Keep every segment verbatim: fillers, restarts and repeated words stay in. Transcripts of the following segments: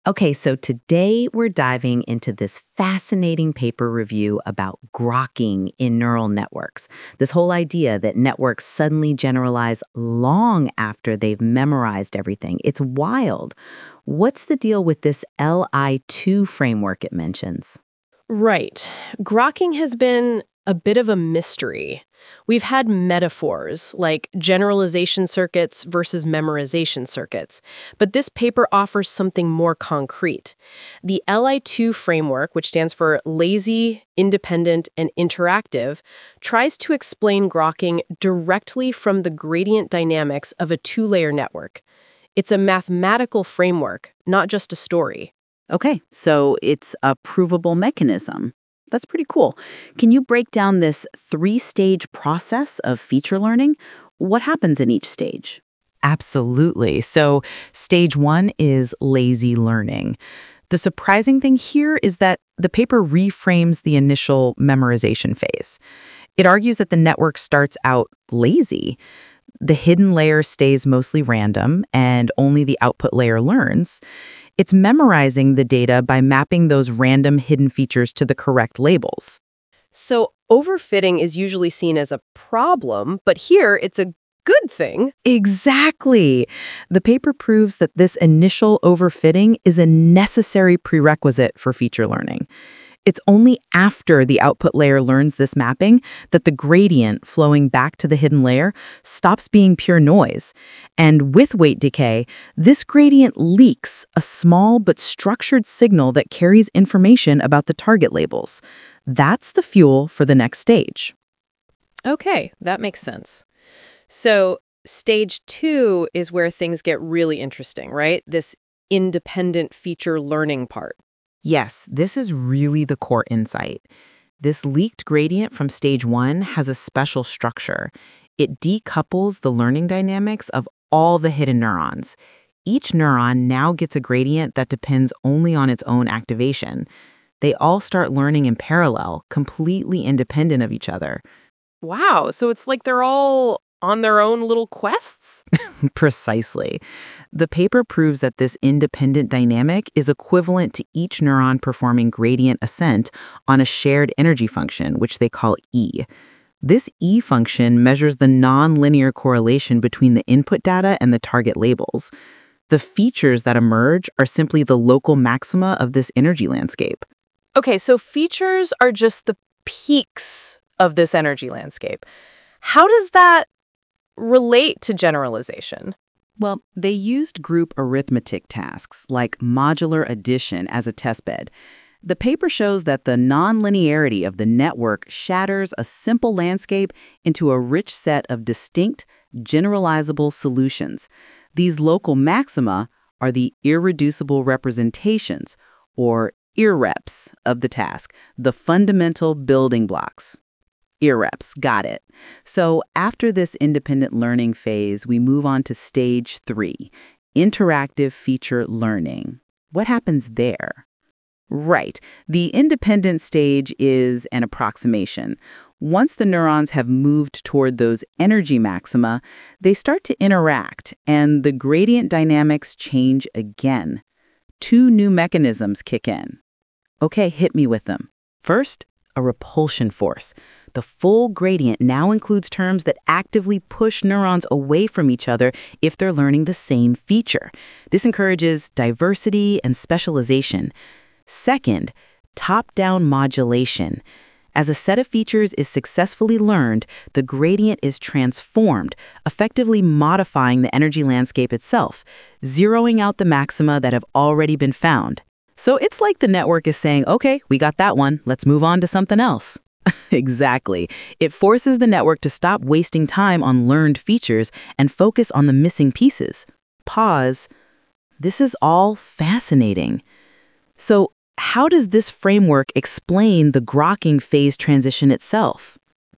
Okay, so today we're diving into this fascinating paper review about grokking in neural networks. This whole idea that networks suddenly generalize long after they've memorized everything. It's wild. What's the deal with this L I two framework it mentions? Right. Grokking has been a bit of a mystery. We've had metaphors like generalization circuits versus memorization circuits, but this paper offers something more concrete. The L I two framework, which stands for Lazy, Independent, and Interactive, tries to explain grokking directly from the gradient dynamics of a two-layer network. It's a mathematical framework, not just a story. Okay, so it's a provable mechanism. That's pretty cool. Can you break down this three stage process of feature learning? What happens in each stage? Absolutely. So, stage one is lazy learning. The surprising thing here is that the paper reframes the initial memorization phase. It argues that the network starts out lazy. The hidden layer stays mostly random, and only the output layer learns. It's memorizing the data by mapping those random hidden features to the correct labels. So overfitting is usually seen as a problem, but here it's a good thing. Exactly. The paper proves that this initial overfitting is a necessary prerequisite for feature learning. It's only after the output layer learns this mapping that the gradient flowing back to the hidden layer stops being pure noise. And with weight decay, this gradient leaks a small but structured signal that carries information about the target labels. That's the fuel for the next stage. Okay, that makes sense. So stage two is where things get really interesting, right? This independent feature learning part. Yes, this is really the core insight. This leaked gradient from stage one has a special structure. It decouples the learning dynamics of all the hidden neurons. Each neuron now gets a gradient that depends only on its own activation. They all start learning in parallel, completely independent of each other. Wow, so it's like they're all on their own little quests? Precisely. The paper proves that this independent dynamic is equivalent to each neuron performing gradient ascent on a shared energy function, which they call E. This E function measures the nonlinear correlation between the input data and the target labels. The features that emerge are simply the local maxima of this energy landscape. Okay, so features are just the peaks of this energy landscape. How does that relate to generalization? Well, they used group arithmetic tasks like modular addition as a testbed. The paper shows that the nonlinearity of the network shatters a simple landscape into a rich set of distinct, generalizable solutions. These local maxima are the irreducible representations, or I R R E Ps, of the task, the fundamental building blocks. I R R E Ps, got it. So after this independent learning phase, we move on to stage three, interactive feature learning. What happens there? Right. The independent stage is an approximation. Once the neurons have moved toward those energy maxima, they start to interact, and the gradient dynamics change again. Two new mechanisms kick in. Okay, hit me with them. First, a repulsion force. The full gradient now includes terms that actively push neurons away from each other if they're learning the same feature. This encourages diversity and specialization. Second, top-down modulation. As a set of features is successfully learned, the gradient is transformed, effectively modifying the energy landscape itself, zeroing out the maxima that have already been found. So it's like the network is saying, okay, we got that one, let's move on to something else. Exactly. It forces the network to stop wasting time on learned features and focus on the missing pieces. Pause. This is all fascinating. So how does this framework explain the grokking phase transition itself?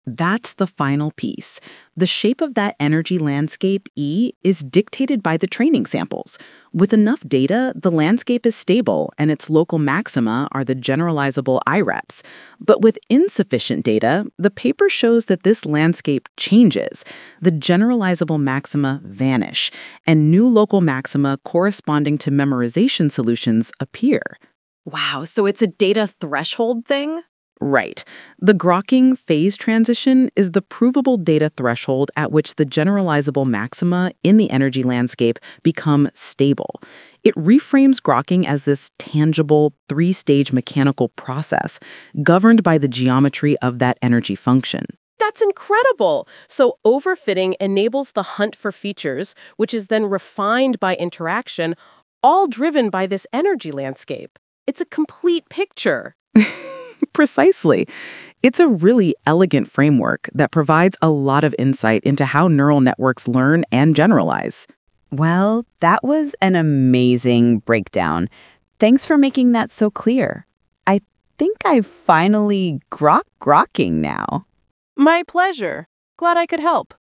That's the final piece. The shape of that energy landscape, E, is dictated by the training samples. With enough data, the landscape is stable and its local maxima are the generalizable I REPs. But with insufficient data, the paper shows that this landscape changes. The generalizable maxima vanish, and new local maxima corresponding to memorization solutions appear. Wow, so it's a data threshold thing? Right. The Grokking phase transition is the provable data threshold at which the generalizable maxima in the energy landscape become stable. It reframes Grokking as this tangible, three-stage mechanical process governed by the geometry of that energy function. That's incredible! So overfitting enables the hunt for features, which is then refined by interaction, all driven by this energy landscape. It's a complete picture. Precisely. It's a really elegant framework that provides a lot of insight into how neural networks learn and generalize. Well, that was an amazing breakdown. Thanks for making that so clear. I think I've finally grok grokking now. My pleasure. Glad I could help.